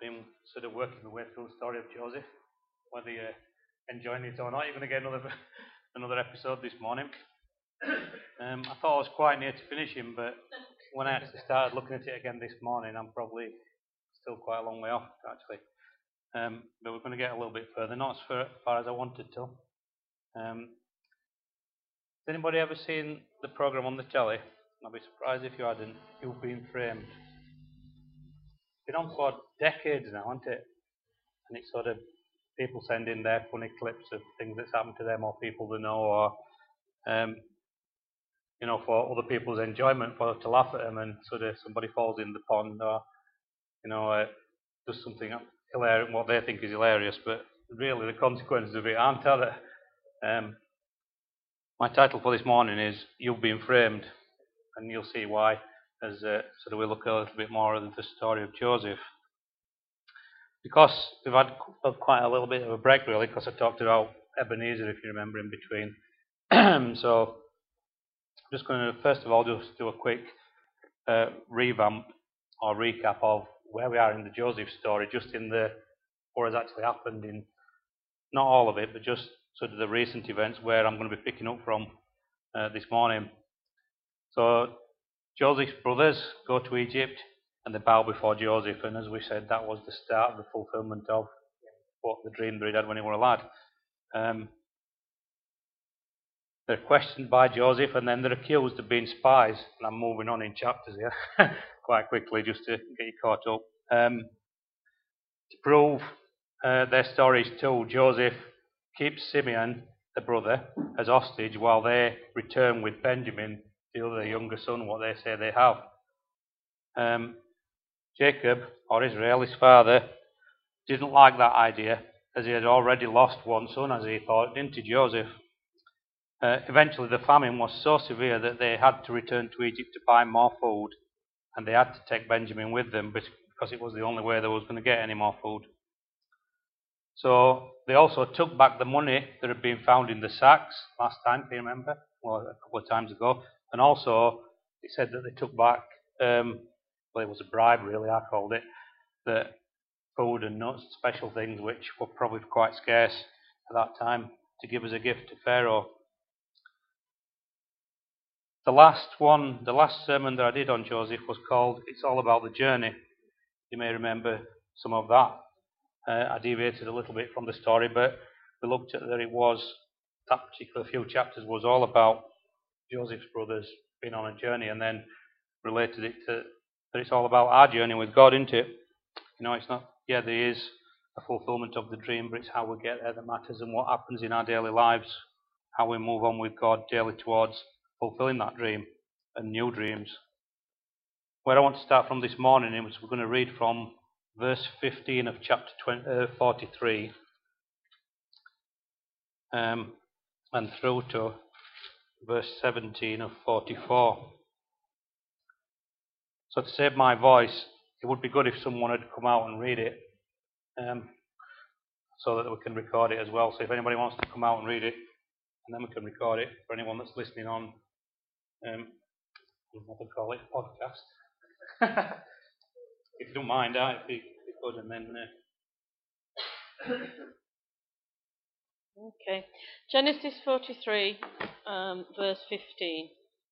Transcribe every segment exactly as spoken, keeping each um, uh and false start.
been sort of working my way through the story of Joseph. Whether you're enjoying it or not, you're going to get another another episode this morning. Um, I thought I was quite near to finishing, but when I actually started looking at it again this morning, I'm probably still quite a long way off, actually. Um, but we're going to get a little bit further, not as far as I wanted to. Um, has anybody ever seen the programme on the telly? I'd be surprised if you hadn't. You've Been Framed. It's been on for decades now, hasn't it? And it's sort of people send in their funny clips of things that's happened to them or people they know, or um, you know, for other people's enjoyment, for to laugh at them, and sort of somebody falls in the pond, or you know, uh, does something hilarious, what they think is hilarious, but really the consequences of it aren't, are they? Um, my title for this morning is "You've Been Framed," and you'll see why as uh, sort of we look a little bit more at the story of Joseph. Because we've had quite a little bit of a break, really, because I talked about Ebenezer, if you remember, in between. So I'm just going to, first of all, just do a quick uh, revamp or recap of where we are in the Joseph story, just in the, what has actually happened in, not all of it, but just sort of the recent events where I'm going to be picking up from uh, this morning. So Joseph's brothers go to Egypt and they bow before Joseph, and as we said, that was the start of the fulfillment of what the dream that he had when he was a lad. Um, they're questioned by Joseph, and then they're accused of being spies. And I'm moving on in chapters here quite quickly just to get you caught up. Um, to prove uh, their stories too, Joseph keeps Simeon, the brother, as hostage while they return with Benjamin, the other younger son, what they say they have. Um, Jacob, or Israel, his father, didn't like that idea, as he had already lost one son, as he thought, didn't he, Joseph? Uh, eventually, the famine was so severe that they had to return to Egypt to buy more food, and they had to take Benjamin with them because it was the only way they was going to get any more food. So they also took back the money that had been found in the sacks last time, can you remember? Well, a couple of times ago. And also, it said that they took back, um, well, it was a bribe, really, I called it, that food and nuts, special things which were probably quite scarce at that time, to give as a gift to Pharaoh. The last one, the last sermon that I did on Joseph was called "It's All About the Journey." You may remember some of that. Uh, I deviated a little bit from the story, but we looked at that it was, that particular few chapters was all about Joseph's brothers being on a journey, and then related it to that it's all about our journey with God, isn't it? You know, it's not, yeah, there is a fulfillment of the dream, but it's how we get there that matters, and what happens in our daily lives, how we move on with God daily towards fulfilling that dream and new dreams. Where I want to start from this morning is we're going to read from verse fifteen of chapter twenty, uh, forty-three um, and through to verse seventeen of forty-four. So to save my voice, it would be good if someone had come out and read it, um, so that we can record it as well. So if anybody wants to come out and read it, and then we can record it for anyone that's listening on, um, what we call it, podcast. If you don't mind, I if you could, and then. Uh... Okay, Genesis forty-three, um, verse fifteen.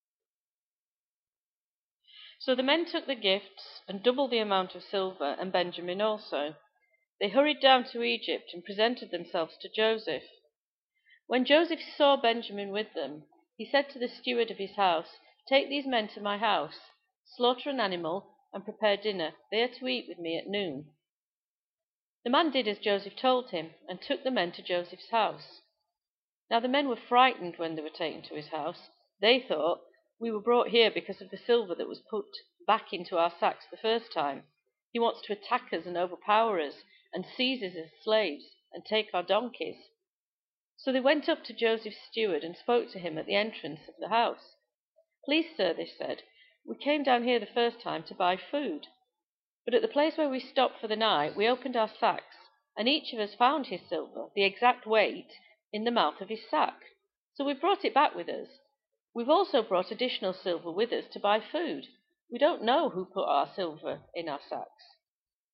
So the men took the gifts and doubled the amount of silver, and Benjamin also. They hurried down to Egypt and presented themselves to Joseph. When Joseph saw Benjamin with them, he said to the steward of his house, "Take these men to my house, slaughter an animal, and prepare dinner. They are to eat with me at noon." The man did as Joseph told him, and took the men to Joseph's house. Now the men were frightened when they were taken to his house. They thought, "We were brought here because of the silver that was put back into our sacks the first time. He wants to attack us and overpower us, and seize us as slaves, and take our donkeys." So they went up to Joseph's steward and spoke to him at the entrance of the house. "Please, sir," they said, "we came down here the first time to buy food. But at the place where we stopped for the night, we opened our sacks, and each of us found his silver, the exact weight, in the mouth of his sack. So we've brought it back with us. We've also brought additional silver with us to buy food. We don't know who put our silver in our sacks."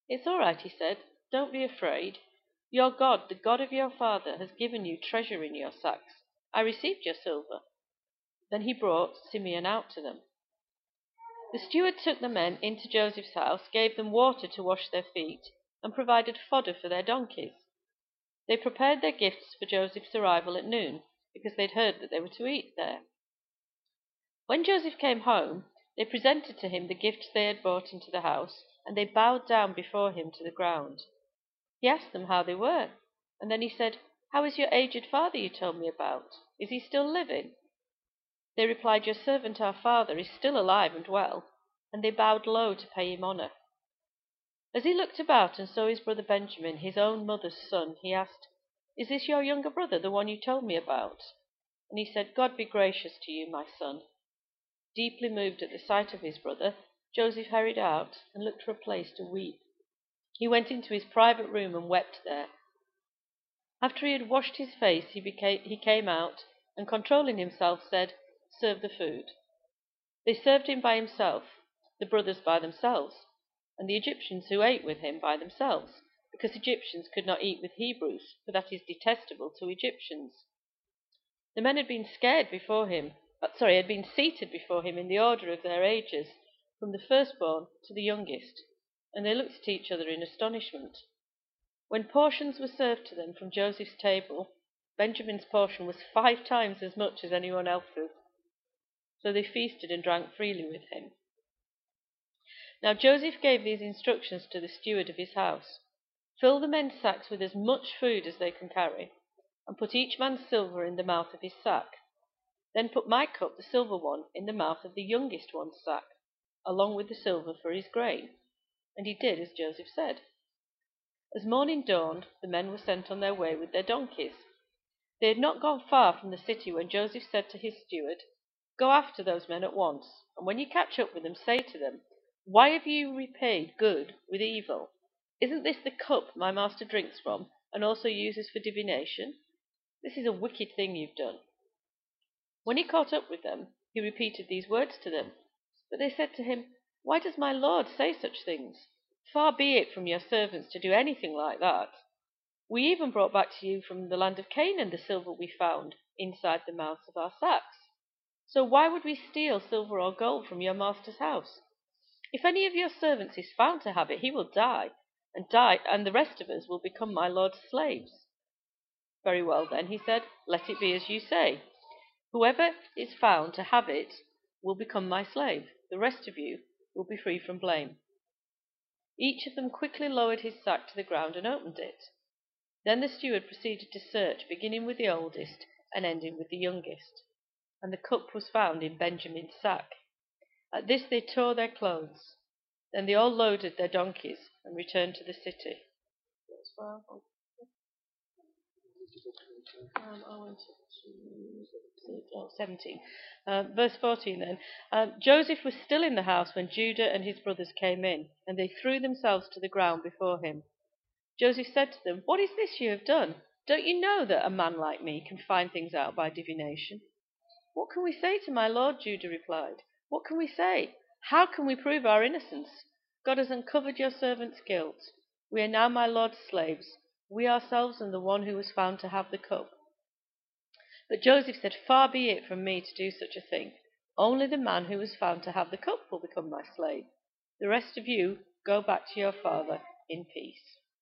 "It's all right," he said. "Don't be afraid. Your God, the God of your father, has given you treasure in your sacks. I received your silver." Then he brought Simeon out to them. The steward took the men into Joseph's house, gave them water to wash their feet, and provided fodder for their donkeys. They prepared their gifts for Joseph's arrival at noon, because they'd heard that they were to eat there. When Joseph came home, they presented to him the gifts they had brought into the house, and they bowed down before him to the ground. He asked them how they were, and then he said, "How is your aged father you told me about? Is he still living?" They replied, "Your servant our father is still alive and well," and they bowed low to pay him honor. As he looked about and saw his brother Benjamin, his own mother's son, he asked, "Is this your younger brother, the one you told me about?" And he said, "God be gracious to you, my son." Deeply moved at the sight of his brother, Joseph hurried out and looked for a place to weep. He went into his private room and wept there. After he had washed his face, he, became, he came out and, controlling himself, said, "Serve the food." They served him by himself, the brothers by themselves, and the Egyptians who ate with him by themselves, because Egyptians could not eat with Hebrews, for that is detestable to Egyptians. The men had been scared before him, uh, sorry, had been seated before him in the order of their ages, from the firstborn to the youngest, and they looked at each other in astonishment. When portions were served to them from Joseph's table, Benjamin's portion was five times as much as anyone else's. So they feasted and drank freely with him. Now Joseph gave these instructions to the steward of his house: "Fill the men's sacks with as much food as they can carry, and put each man's silver in the mouth of his sack. Then put my cup, the silver one, in the mouth of the youngest one's sack, along with the silver for his grain." And he did as Joseph said. As morning dawned, the men were sent on their way with their donkeys. They had not gone far from the city when Joseph said to his steward, "Go after those men at once, and when you catch up with them, say to them, 'Why have you repaid good with evil? Isn't this the cup my master drinks from and also uses for divination? This is a wicked thing you've done.'" When he caught up with them, he repeated these words to them. But they said to him, "Why does my lord say such things? Far be it from your servants to do anything like that. We even brought back to you from the land of Canaan the silver we found inside the mouths of our sacks. So why would we steal silver or gold from your master's house? If any of your servants is found to have it, he will die, and die, and the rest of us will become my lord's slaves." "Very well then," he said, "let it be as you say. Whoever is found to have it will become my slave. The rest of you will be free from blame." Each of them quickly lowered his sack to the ground and opened it. Then the steward proceeded to search, beginning with the oldest and ending with the youngest. And the cup was found in Benjamin's sack. At this they tore their clothes. Then they all loaded their donkeys and returned to the city. Um, I went to oh, seventeen. Uh, verse fourteen then. Um, Joseph was still in the house when Judah and his brothers came in, and they threw themselves to the ground before him. Joseph said to them, "What is this you have done? Don't you know that a man like me can find things out by divination?" "What can we say to my lord?" Judah replied. "What can we say? How can we prove our innocence? God has uncovered your servant's guilt. We are now my lord's slaves, we ourselves and the one who was found to have the cup." But Joseph said, "Far be it from me to do such a thing. Only the man who was found to have the cup will become my slave. The rest of you go back to your father in peace."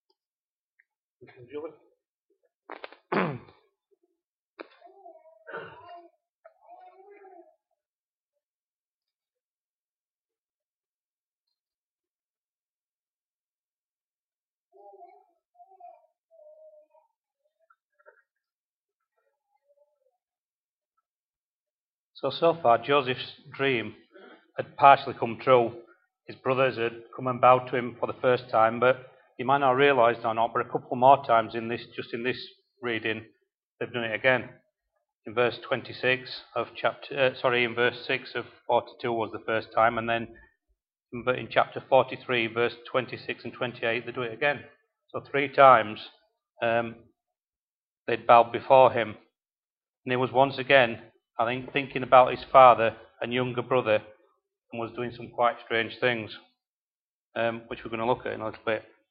So, so far, Joseph's dream had partially come true. His brothers had come and bowed to him for the first time, but you might not have realised or not, but a couple more times in this, just in this reading, they've done it again. In verse twenty-six of chapter, uh, sorry, in verse six of forty-two was the first time, and then but in chapter forty-three, verse twenty-six and twenty-eight, they do it again. So three times um, they'd bowed before him. And he was once again, I think, thinking about his father and younger brother, and was doing some quite strange things, um, which we're going to look at in a little bit.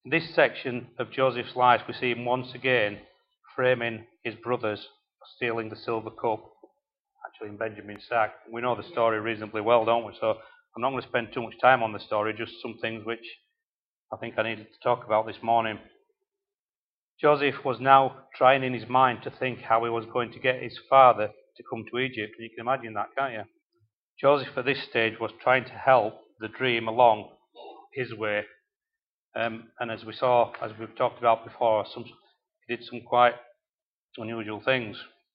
In this section of Joseph's life, we see him once again framing his brothers for stealing the silver cup, actually in Benjamin's sack. We know the story reasonably well, don't we? So I'm not going to spend too much time on the story, just some things which I think I needed to talk about this morning. Joseph was now trying in his mind to think how he was going to get his father to come to Egypt. And you can imagine that, can't you? Joseph at this stage was trying to help the dream along his way. Um, and as we saw, as we've talked about before, some, he did some quite unusual things.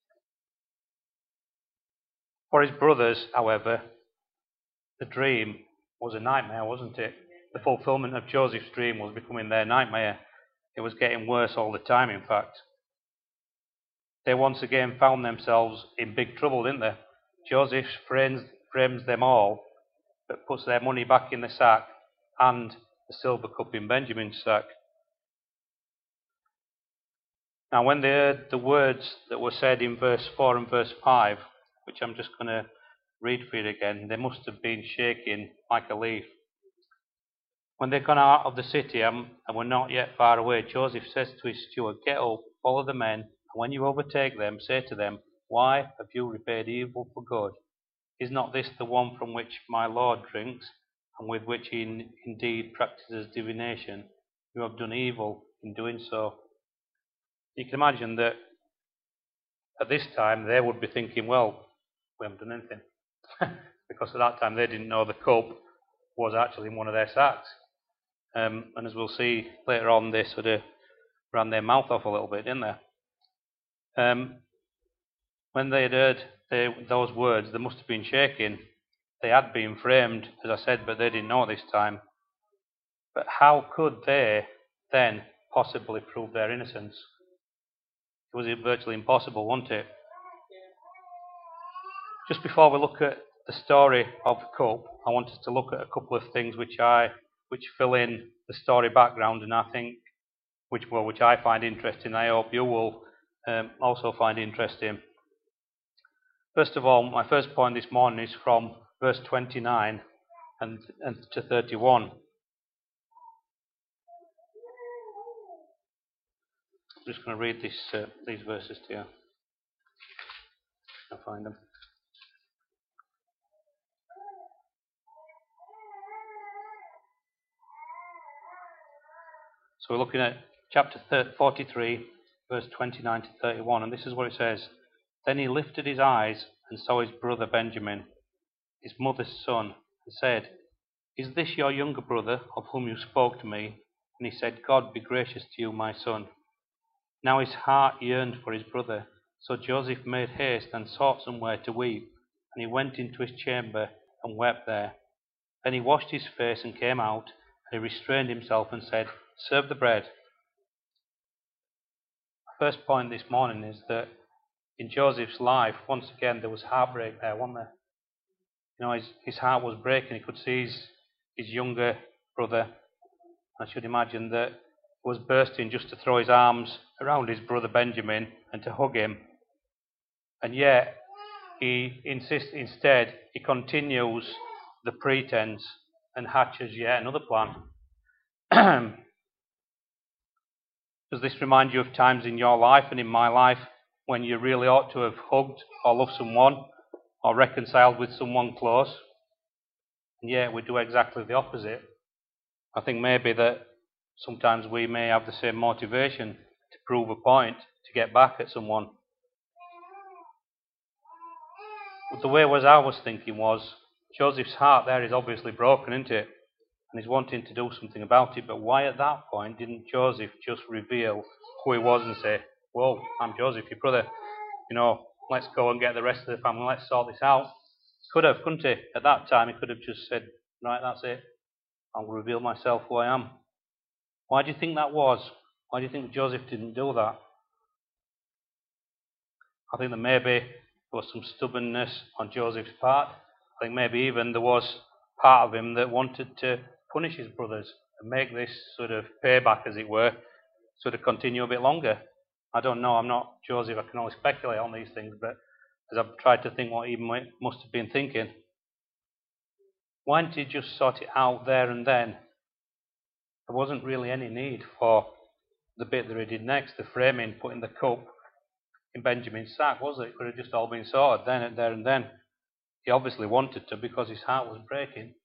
For his brothers, however, the dream was a nightmare, wasn't it? The fulfillment of Joseph's dream was becoming their nightmare. It was getting worse all the time, in fact. They once again found themselves in big trouble, didn't they? Joseph frames, frames them all, but puts their money back in the sack and the silver cup in Benjamin's sack. Now, when they heard the words that were said in verse four and verse five, which I'm just going to read for you again, they must have been shaking like a leaf. When they'd gone out of the city and were not yet far away, Joseph says to his steward, "Get up, follow the men, and when you overtake them, say to them, 'Why have you repaid evil for good? Is not this the one from which my Lord drinks, and with which he in, indeed practices divination? You have done evil in doing so.'" You can imagine that at this time they would be thinking, well, we haven't done anything. Because at that time they didn't know the cup was actually in one of their sacks. Um, and as we'll see later on, they sort of ran their mouth off a little bit, didn't they? Um, when they had heard they, those words, they must have been shaking. They had been framed, as I said, but they didn't know at this time. But how could they then possibly prove their innocence? It was virtually impossible, wasn't it? Just before we look at the story of the cup, I wanted to look at a couple of things which I which fill in the story background, and I think which well, which I find interesting. I hope you will um, also find interesting. First of all, my first point this morning is from verse twenty-nine and, and to thirty-one. I'm just going to read this, uh, these verses to you. I'll find them. So we're looking at chapter forty-three, verse twenty-nine to thirty-one, and this is what it says. "Then he lifted his eyes and saw his brother Benjamin, his mother's son, and said, 'Is this your younger brother of whom you spoke to me?' And he said, 'God be gracious to you, my son.' Now his heart yearned for his brother, so Joseph made haste and sought somewhere to weep, and he went into his chamber and wept there. Then he washed his face and came out, and he restrained himself and said, 'Serve the bread.'" The first point this morning is that in Joseph's life, once again, there was heartbreak there, wasn't there? You know, his, his heart was breaking. He could see his, his younger brother. I should imagine that he was bursting just to throw his arms around his brother Benjamin and to hug him. And yet, he insists, instead, he continues the pretense and hatches yet another plan. Does this remind you of times in your life and in my life when you really ought to have hugged or loved someone or reconciled with someone close? And yet we do exactly the opposite. I think maybe that sometimes we may have the same motivation to prove a point, to get back at someone. But the way was I was thinking was, Joseph's heart there is obviously broken, isn't it? And he's wanting to do something about it, but why at that point didn't Joseph just reveal who he was and say, "Whoa, I'm Joseph, your brother, you know, let's go and get the rest of the family, let's sort this out"? Could have, couldn't he? At that time he could have just said, "Right, that's it, I'll reveal myself who I am." Why do you think that was? Why do you think Joseph didn't do that? I think that maybe there was some stubbornness on Joseph's part. I think maybe even there was part of him that wanted to punish his brothers and make this sort of payback, as it were, sort of continue a bit longer. I don't know, I'm not Joseph, I can only speculate on these things, but as I've tried to think what he must have been thinking, why didn't he just sort it out there and then? there wasn't really any need for the bit that he did next, the framing, putting the cup in Benjamin's sack, was it? It could have just all been sorted then and there and then. He obviously wanted to because his heart was breaking.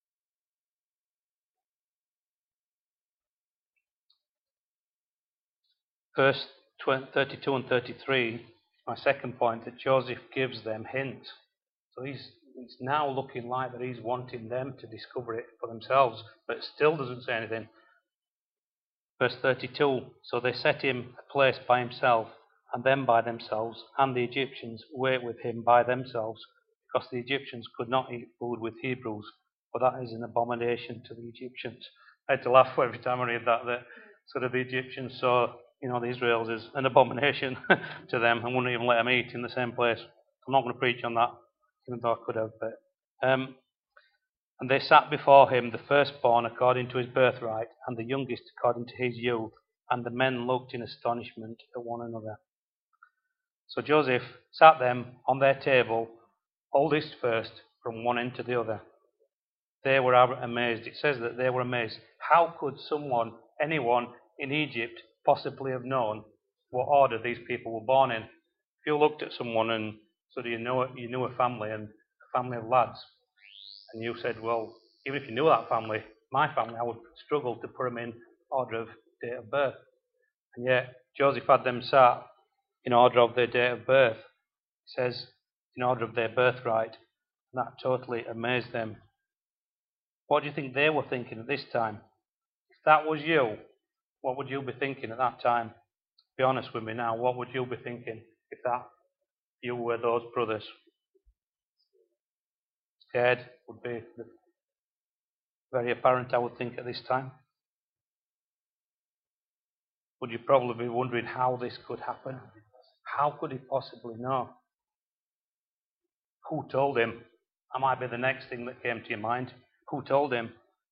Verse thirty-two and thirty-three, my second point, that Joseph gives them hints. So he's, it's now looking like that he's wanting them to discover it for themselves, but still doesn't say anything. Verse thirty-two, so they set him a place by himself, and them by themselves, and the Egyptians wait with him by themselves, because the Egyptians could not eat food with Hebrews, for that is an abomination to the Egyptians. I had to laugh every time I read that, that sort of the Egyptians saw, you know, the Israels as an abomination to them and wouldn't even let them eat in the same place. I'm not going to preach on that, even though I could have. But, um, and they sat before him, the firstborn according to his birthright, and the youngest according to his youth, and the men looked in astonishment at one another. So Joseph sat them on their table, oldest first, from one end to the other. They were amazed. It says that they were amazed. How could someone, anyone in Egypt, possibly have known what order these people were born in? If you looked at someone and sort of you knew, you knew a family and a family of lads, and you said, well, even if you knew that family, my family, I would struggle to put them in order of date of birth. And yet, Joseph had them sat in order of their date of birth. It says, in order of their birthright. And that totally amazed them. What do you think they were thinking at this time? If that was you, what would you be thinking at that time? Be honest with me now, what would you be thinking if that you were those brothers? Scared would be very apparent, I would think, at this time. Would you probably be wondering how this could happen? How could he possibly know? Who told him? That might be the next thing that came to your mind. Who told him?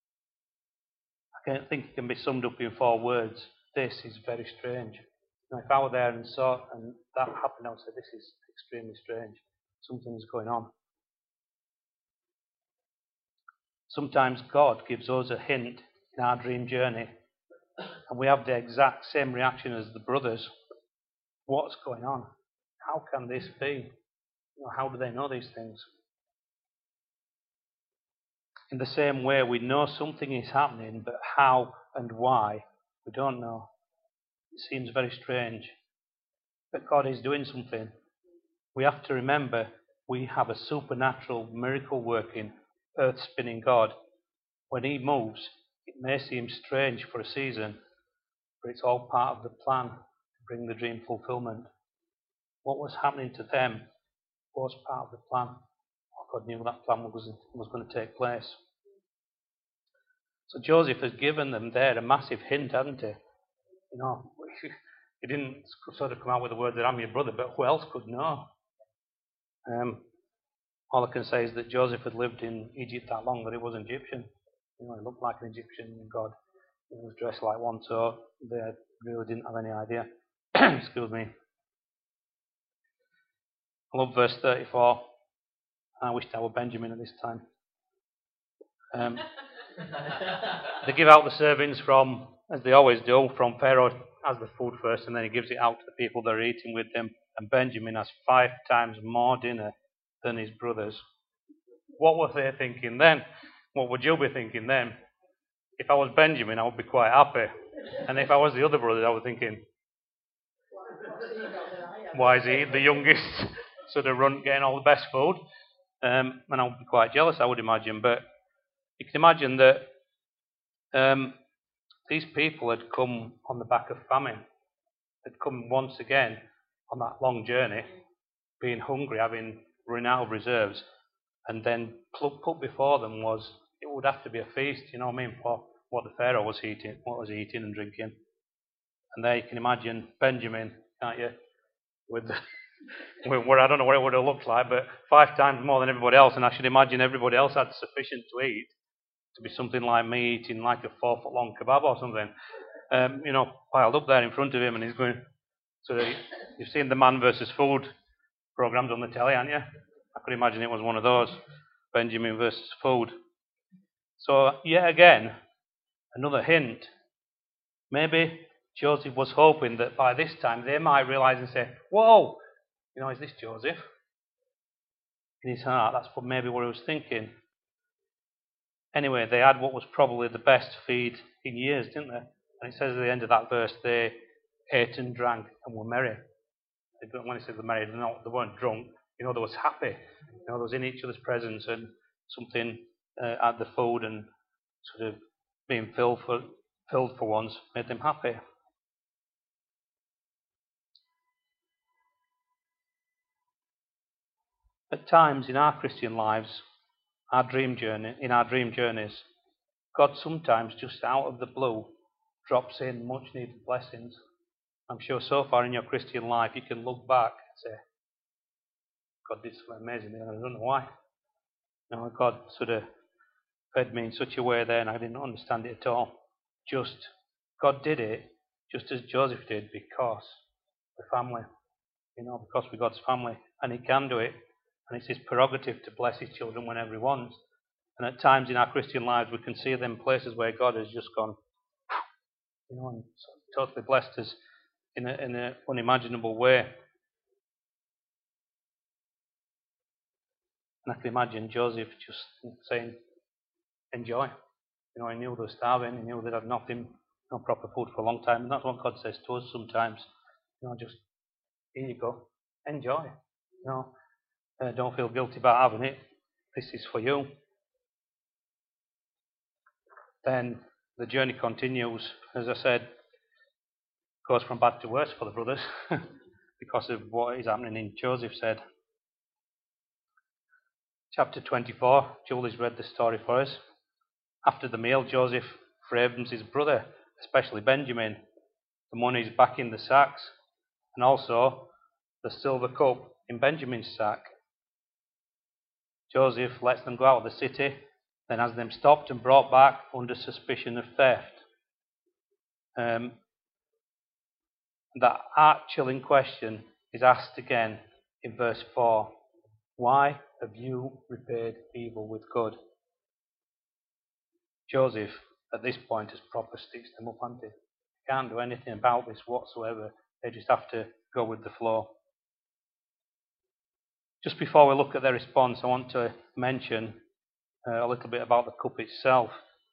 I can't think it can be summed up in four words. This is very strange. Now, if I were there and saw and that happened, I would say, this is extremely strange. Something's going on. Sometimes God gives us a hint in our dream journey, and we have the exact same reaction as the brothers. What's going on? How can this be? You know, how do they know these things? In the same way, we know something is happening, but how and why, we don't know. It seems very strange. But God is doing something. We have to remember we have a supernatural, miracle-working, earth-spinning God. When he moves, it may seem strange for a season, but it's all part of the plan to bring the dream fulfillment. What was happening to them was part of the plan. God knew that plan was, was going to take place. So Joseph has given them there a massive hint, hasn't he? You know, he didn't sort of come out with the word that I'm your brother, but who else could know? Um, all I can say is that Joseph had lived in Egypt that long that he was an Egyptian. You know, he looked like an Egyptian, and God, he was dressed like one, so they really didn't have any idea. Excuse me. I love verse thirty-four. I wished I were Benjamin at this time. Um, they give out the servings from, as they always do, from Pharaoh has the food first, and then he gives it out to the people that are eating with them. And Benjamin has five times more dinner than his brothers. What were they thinking then? What would you be thinking then? If I was Benjamin, I would be quite happy. And if I was the other brothers, I was thinking, why is he the youngest sort of run getting all the best food? Um, and I would be quite jealous, I would imagine. But you can imagine that um, these people had come on the back of famine. Had come once again on that long journey, being hungry, having run out of reserves. And then put before them was, it would have to be a feast, you know what I mean, for what the Pharaoh was eating, what was he eating and drinking. And there you can imagine Benjamin, can't you? With, the, with what I don't know what it would have looked like, but five times more than everybody else. And I should imagine everybody else had sufficient to eat to be something like me eating like a four foot long kebab or something. Um, you know, piled up there in front of him, and he's going. So you've seen the Man versus Food programs on the telly, haven't you? I could imagine it was one of those, Benjamin versus Food. So yet again, another hint. Maybe Joseph was hoping that by this time they might realize and say, whoa, you know, is this Joseph? In his heart, that's what maybe what he was thinking. Anyway, they had what was probably the best feed in years, didn't they? And it says at the end of that verse, they ate and drank and were merry. When it says they were merry, they weren't drunk. You know, they was happy. You know, they was in each other's presence, and something uh, at the food and sort of being filled for, filled for once made them happy. At times in our Christian lives, our dream journey, in our dream journeys, God sometimes just out of the blue drops in much needed blessings. I'm sure so far in your Christian life you can look back and say, God did something amazing there, and I don't know why. You know, God sort of fed me in such a way there and I didn't understand it at all. Just, God did it just as Joseph did because the family, you know, because we're God's family, and He can do it, and it's His prerogative to bless His children whenever He wants. And at times in our Christian lives we can see them places where God has just gone, you know, and totally blessed us in an in a unimaginable way. And I can imagine Joseph just saying, enjoy. You know, he knew they were starving, he knew they'd had nothing, no proper food for a long time, and that's what God says to us sometimes. You know, just, here you go, enjoy. You know, uh, don't feel guilty about having it. This is for you. Then the journey continues. As I said, goes from bad to worse for the brothers because of what is happening in Joseph said. Chapter twenty-four, Julie's read the story for us. After the meal, Joseph frowns his brother, especially Benjamin. The money's back in the sacks, and also the silver cup in Benjamin's sack. Joseph lets them go out of the city, then has them stopped and brought back under suspicion of theft. Um, that heart-chilling question is asked again in verse four. Why have you repaid evil with good? Joseph, at this point, has proper sticks them up, hasn't he? Can't do anything about this whatsoever. They just have to go with the flow. Just before we look at their response, I want to mention uh, a little bit about the cup itself.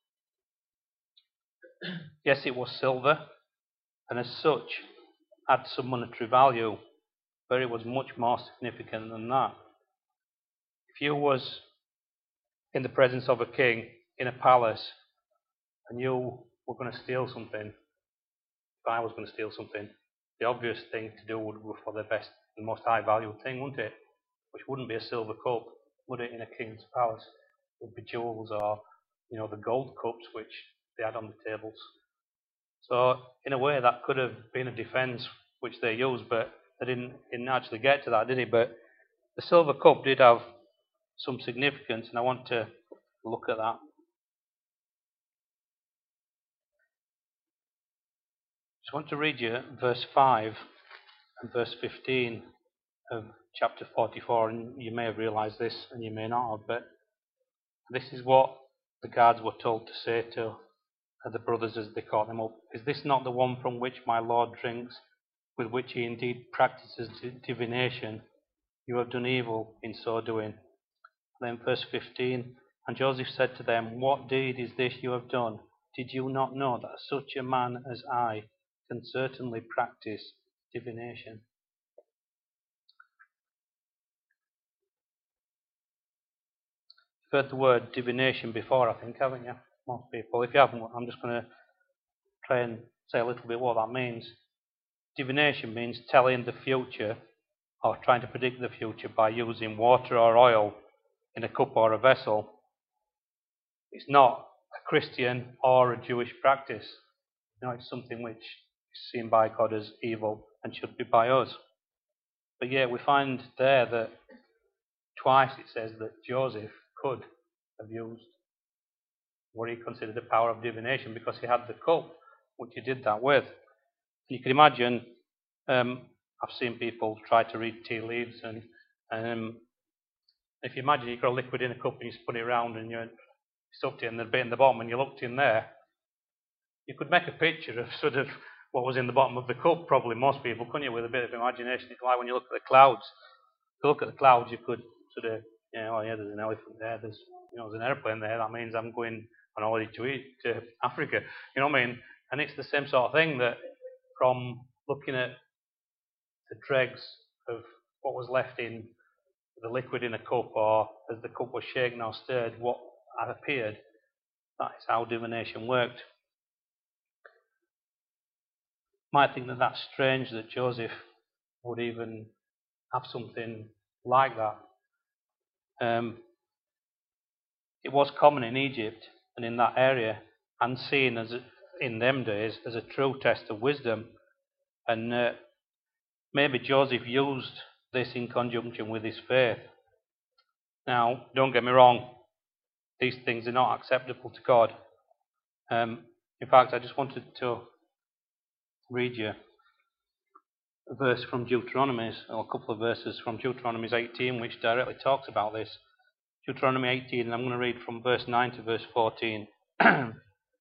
Yes, it was silver, and as such, had some monetary value, but it was much more significant than that. If you was in the presence of a king in a palace, and you were going to steal something, if I was going to steal something, the obvious thing to do would go for the best, the most high value thing, wouldn't it? Which wouldn't be a silver cup, would it, in a king's palace? It would be jewels or, you know, the gold cups which they had on the tables. So, in a way, that could have been a defence which they used, but they didn't, didn't actually get to that, did it? But the silver cup did have some significance, and I want to look at that. I want to read you verse five and verse fifteen of chapter forty-four, and you may have realised this and you may not have, but this is what the guards were told to say to the brothers as they caught them up. Is this not the one from which my Lord drinks, with which he indeed practices divination? You have done evil in so doing. Then verse fifteen, and Joseph said to them, what deed is this you have done? Did you not know that such a man as I can certainly practice divination? You've heard the word divination before, I think, haven't you? Most people. If you haven't, I'm just going to try and say a little bit what that means. Divination means telling the future or trying to predict the future by using water or oil in a cup or a vessel. It's not a Christian or a Jewish practice. You know, it's something which is seen by God as evil and should be by us. But yet we find there that twice it says that Joseph could have used what he considered the power of divination because he had the cup which he did that with. And you can imagine, um, I've seen people try to read tea leaves, and um, if you imagine you've got a liquid in a cup and you just put it around and you're stuffed it and there's a bit in the bottom and you looked in there, you could make a picture of sort of what was in the bottom of the cup, probably most people, couldn't you, with a bit of imagination. It's like when you look at the clouds. If you look at the clouds, you could sort of, you know, oh yeah, there's an elephant there, there's, you know, there's an airplane there, that means I'm going on holiday to, eat, to Africa. You know what I mean? And it's the same sort of thing, that from looking at the dregs of what was left in the liquid in a cup, or as the cup was shaken or stirred, what had appeared, that is how divination worked. Might think that that's strange that Joseph would even have something like that. Um, it was common in Egypt and in that area, and seen as a, in them days as a true test of wisdom. And uh, maybe Joseph used this in conjunction with his faith. Now, don't get me wrong, these things are not acceptable to God. Um, in fact, I just wanted to read you a verse from Deuteronomy, or a couple of verses from Deuteronomy eighteen, which directly talks about this. Deuteronomy eighteen, and I'm going to read from verse nine to verse fourteen. This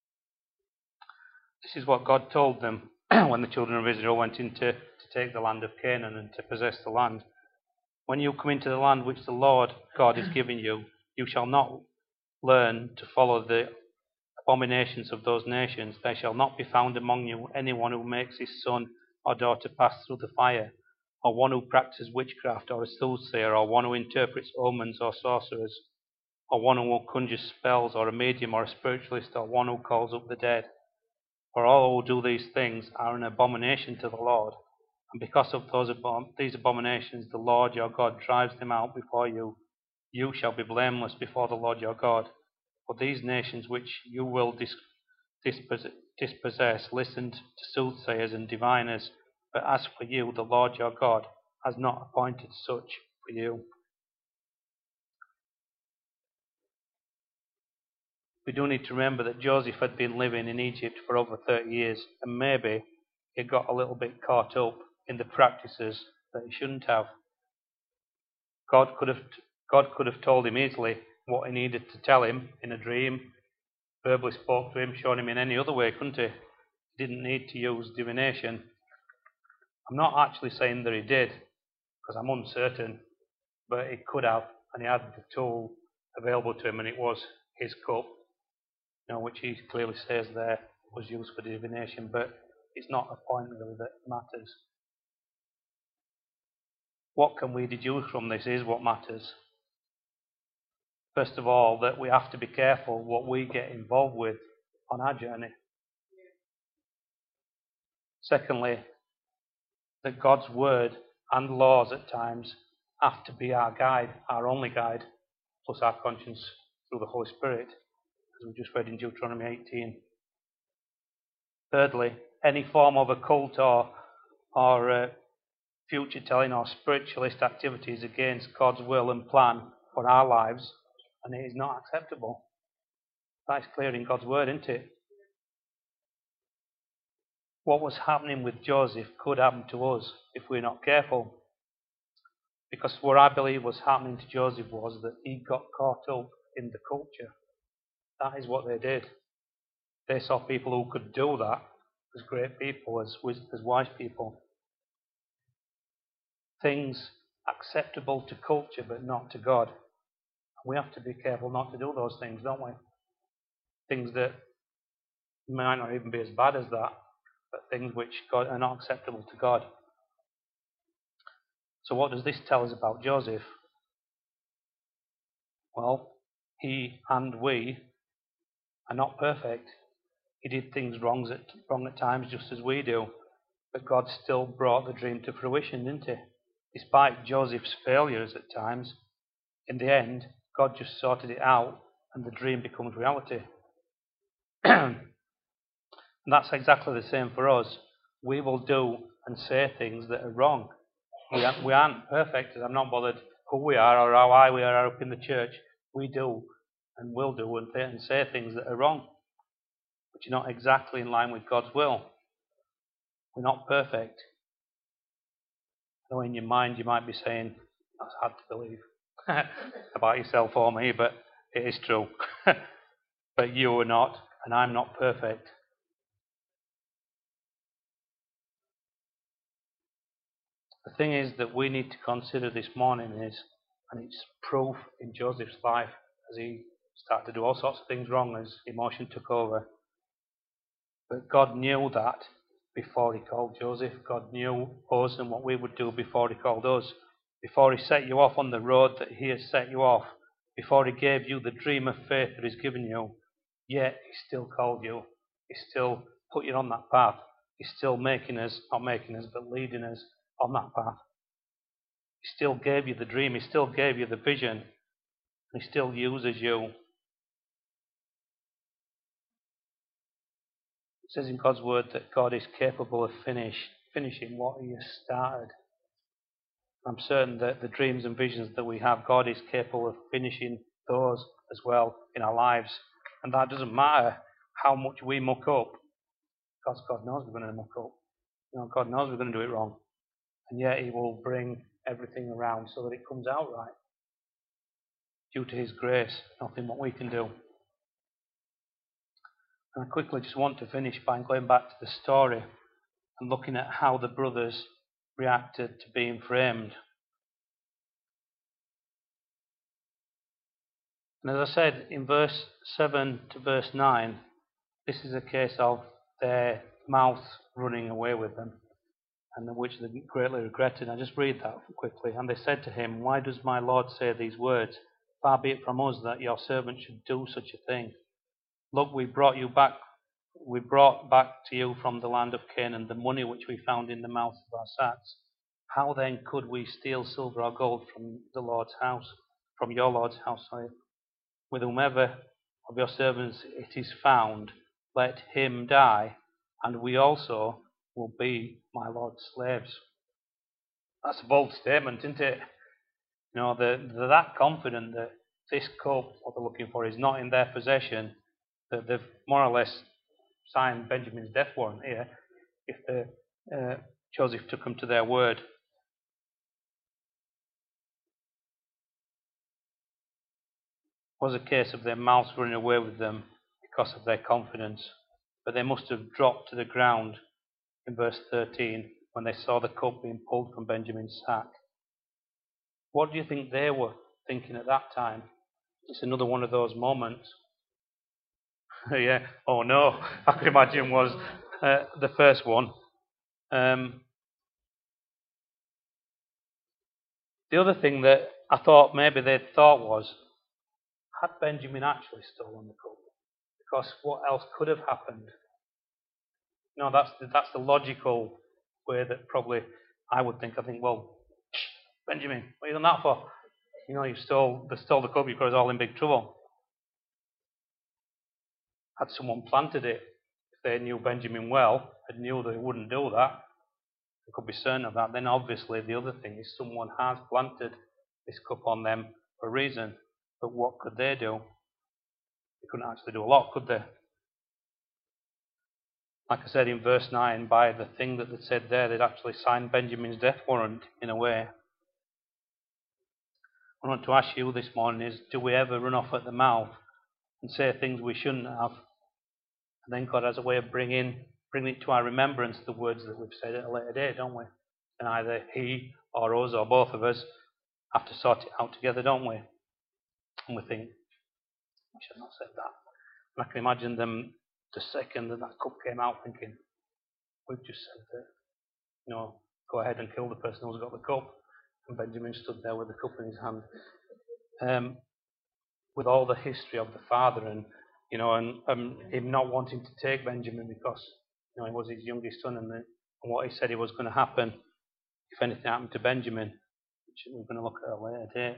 is what God told them when the children of Israel went in to, to take the land of Canaan and to possess the land. When you come into the land which the Lord God is giving you, you shall not learn to follow the abominations of those nations. There shall not be found among you anyone who makes his son or daughter pass through the fire, or one who practices witchcraft, or a soothsayer, or one who interprets omens or sorcerers, or one who conjures spells, or a medium, or a spiritualist, or one who calls up the dead. For all who do these things are an abomination to the Lord, and because of those abom- these abominations the Lord your God drives them out before you. You shall be blameless before the Lord your God. For these nations which you will dis- dispos- dispossess listened to soothsayers and diviners, but as for you, the Lord your God has not appointed such for you. We do need to remember that Joseph had been living in Egypt for over thirty years, and maybe he got a little bit caught up in the practices that he shouldn't have. God could have, God could have told him easily what he needed to tell him in a dream, verbally spoke to him, shown him in any other way, couldn't he? He didn't need to use divination. I'm not actually saying that he did, because I'm uncertain, but he could have, and he had the tool available to him, and it was his cup, you know, which he clearly says there was used for divination, but it's not a point really that matters. What can we deduce from this is what matters. First of all, that we have to be careful what we get involved with on our journey. Secondly, that God's word and laws at times have to be our guide, our only guide, plus our conscience through the Holy Spirit, as we just read in Deuteronomy eighteen. Thirdly, any form of occult or, or uh, future telling or spiritualist activities against God's will and plan for our lives, and it is not acceptable. That's clear in God's word, isn't it? What was happening with Joseph could happen to us if we're not careful. Because what I believe was happening to Joseph was that he got caught up in the culture. That is what they did. They saw people who could do that as great people, as, as wise people. Things acceptable to culture but not to God. We have to be careful not to do those things, don't we? Things that might not even be as bad as that, but things which God, are not acceptable to God. So what does this tell us about Joseph? Well, he and we are not perfect. He did things wrong at, wrong at times just as we do, but God still brought the dream to fruition, didn't he? Despite Joseph's failures at times, in the end, God just sorted it out and the dream becomes reality. And that's exactly the same for us. We will do and say things that are wrong. We aren't, we aren't perfect. I'm not bothered who we are or how high we are up in the church. We do and will do and, th- and say things that are wrong, which are not exactly in line with God's will. We're not perfect. Though in your mind you might be saying, that's hard to believe about yourself or me, but it is true. But you are not, and I'm not perfect. The thing is that we need to consider this morning is, and it's proof in Joseph's life as he started to do all sorts of things wrong as emotion took over. But God knew that before he called Joseph. God knew us and what we would do before he called us. Before he set you off on the road that he has set you off. Before he gave you the dream of faith that he's given you. Yet he still called you. He still put you on that path. He's still making us, not making us, but leading us on that path. He still gave you the dream. He still gave you the vision. He still uses you. It says in God's word that God is capable of finish, finishing what he has started. I'm certain that the dreams and visions that we have, God is capable of finishing those as well in our lives. And that doesn't matter how much we muck up. Because God knows we're going to muck up. You know, God knows we're going to do it wrong. And yet he will bring everything around so that it comes out right. Due to his grace, nothing what we can do. And I quickly just want to finish by going back to the story and looking at how the brothers reacted to being framed. And as I said, in verse seven to verse nine, this is a case of their mouth running away with them, and which they greatly regretted. I just read that quickly. And they said to him, "Why does my Lord say these words? Far be it from us that your servant should do such a thing. Look, we brought you back, we brought back to you from the land of Canaan the money which we found in the mouths of our sacks. How then could we steal silver or gold from the Lord's house, from your Lord's house, sorry? With whomever of your servants it is found, let him die, and we also will be my Lord's slaves." That's a bold statement, isn't it? You know, they're, they're that confident that this cup, what they're looking for, is not in their possession, that they've more or less signed Benjamin's death warrant here, if the, uh, Joseph took them to their word. It was a case of their mouths running away with them because of their confidence, but they must have dropped to the ground in verse thirteen when they saw the cup being pulled from Benjamin's sack. What do you think they were thinking at that time? It's another one of those moments. Yeah, oh no, I could imagine was uh, the first one. Um, the other thing that I thought maybe they'd thought was, had Benjamin actually stolen the cup? Because what else could have happened? No, that's the, that's the logical way that probably I would think. I think, well, Benjamin, what have you done that for? You know, you stole, they stole the cup, you got us all in big trouble. Had someone planted it, if they knew Benjamin well, and knew they wouldn't do that, they could be certain of that, then obviously the other thing is someone has planted this cup on them for a reason. But what could they do? They couldn't actually do a lot, could they? Like I said in verse nine, by the thing that they said there, they'd actually signed Benjamin's death warrant in a way. What I want to ask you this morning is, do we ever run off at the mouth and say things we shouldn't have? And then God has a way of bringing, bringing it to our remembrance, the words that we've said at a later date, don't we? And either he or us or both of us have to sort it out together, don't we? And we think, I should not have said that. And I can imagine them the second that that cup came out thinking, we've just said that, you know, go ahead and kill the person who's got the cup. And Benjamin stood there with the cup in his hand. Um, with all the history of the father and, you know, and um, him not wanting to take Benjamin because, you know, he was his youngest son and, the, and what he said he was going to happen if anything happened to Benjamin, which we're going to look at a later date.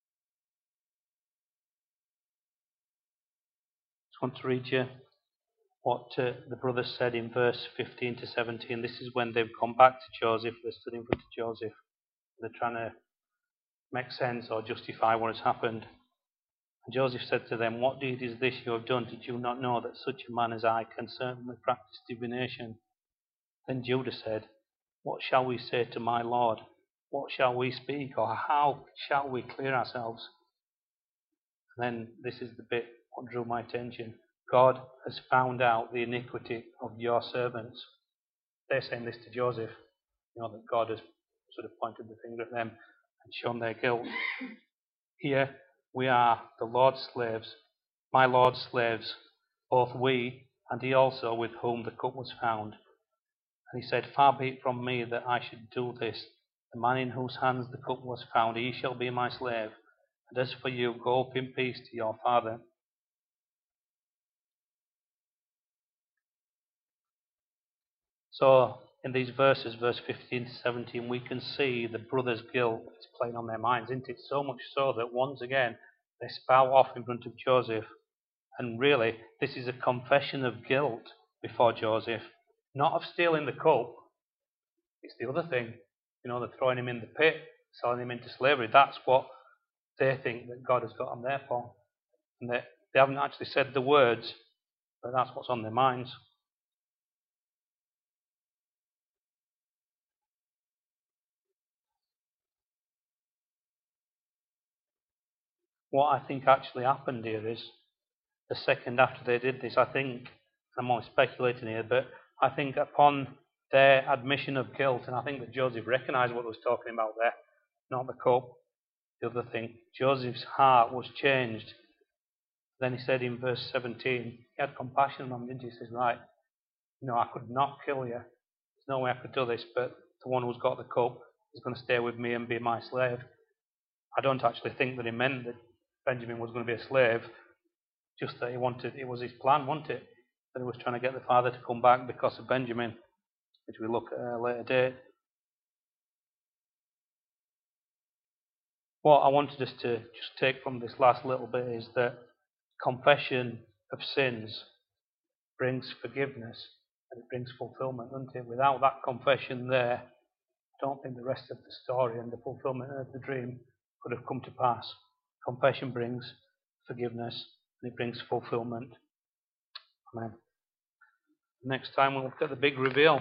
I just want to read you what uh, the brothers said in verse fifteen to seventeen. This is when they've come back to Joseph. They're stood in front of Joseph. They're trying to make sense or justify what has happened. And Joseph said to them, "What deed is this you have done? Did you not know that such a man as I can certainly practice divination?" Then Judah said, "What shall we say to my Lord? What shall we speak, or how shall we clear ourselves?" And then this is the bit what drew my attention. "God has found out the iniquity of your servants." They're saying this to Joseph, you know, that God has sort of pointed the finger at them and shown their guilt. Here we are the Lord's slaves, my Lord's slaves, both we and he also with whom the cup was found. And he said, Far be it from me that I should do this. The man in whose hands the cup was found, he shall be my slave. And as for you, go up in peace to your father. So, in these verses, verse fifteen to seventeen, we can see the brothers' guilt is playing on their minds, isn't it? So much so that once again, they spout off in front of Joseph. And really, this is a confession of guilt before Joseph. Not of stealing the cup. It's the other thing. You know, they're throwing him in the pit, selling him into slavery. That's what they think that God has got them there for. And they, they haven't actually said the words, but that's what's on their minds. What I think actually happened here is, the second after they did this, I think, I'm only speculating here, but I think upon their admission of guilt, and I think that Joseph recognised what I was talking about there, not the cup, the other thing. Joseph's heart was changed. Then he said in verse seventeen, he had compassion on them, didn't he? He says, right, you know, I could not kill you. There's no way I could do this, but the one who's got the cup is going to stay with me and be my slave. I don't actually think that he meant that Benjamin was going to be a slave, just that he wanted, it was his plan, wasn't it? That he was trying to get the father to come back because of Benjamin, which we look at at a later date. What I wanted us to just take from this last little bit is that confession of sins brings forgiveness and it brings fulfillment, doesn't it? Without that confession there, I don't think the rest of the story and the fulfillment of the dream could have come to pass. Confession brings forgiveness and it brings fulfillment. Amen. Next time we'll look at the big reveal.